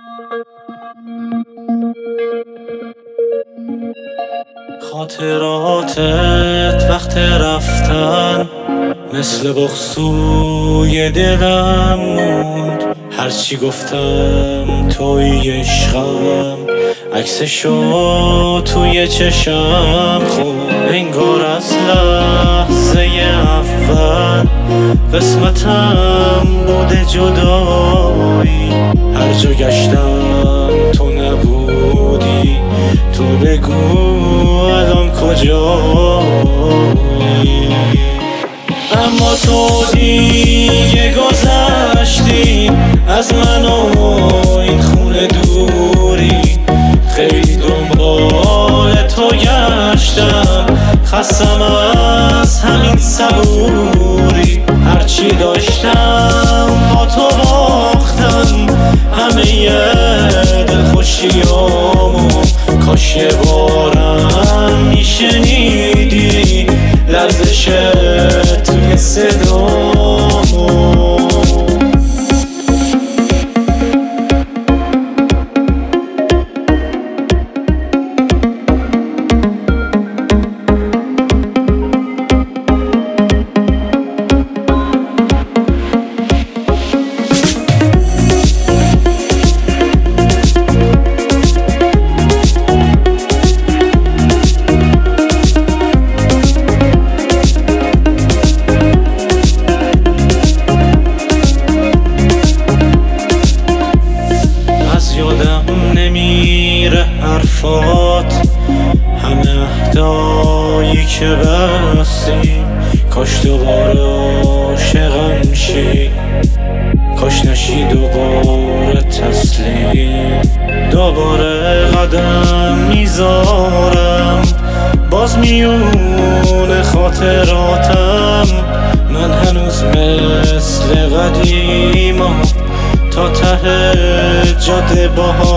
خاطراتت وقت رفتن مثل بغض‌توی دلم موند. هرچی گفتم توی عشقم، عکسشو توی چشم خوند. انگار از لحظه اول قسمتم بوده جدایی. هر جا گشتم تو نبودی، تو بگو الان کجایی. اما تو دیگه گذشتی از من و این خونه دوری. خیلی دنبال تو گشتم، خستم از همین صبوری. هرچی داشتم با تو باختم، همه دلخوشیامو. کاش یه بارم میشنیدی لرزش توی صدامو. یادم نمیره حرفات، همه عهدایی که بستیم. کاش دوباره عاشقم شی، کاش نشی دوباره تسلیم. دوباره قدم میذارم باز میون خاطراتم. من هنوز مثل قدیما تا ته جاده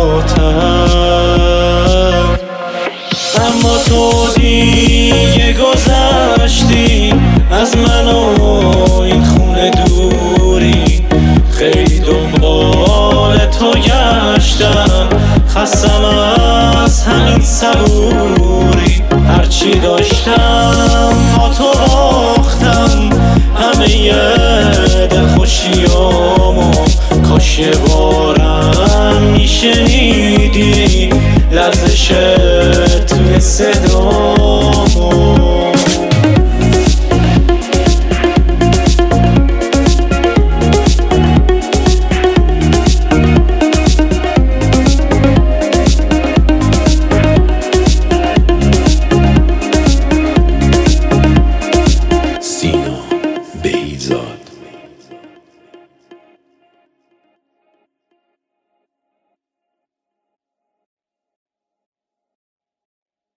باهاتم. اما تو دیگه گذشتی از من و این خونه دوری. خیلی دنبال تو گشتم، خستم از همین صبوری. هرچی داشتم با تو باختم، همه دلخوشیامو. کاش یه بارم میشنیدی لرزش توی صدامو.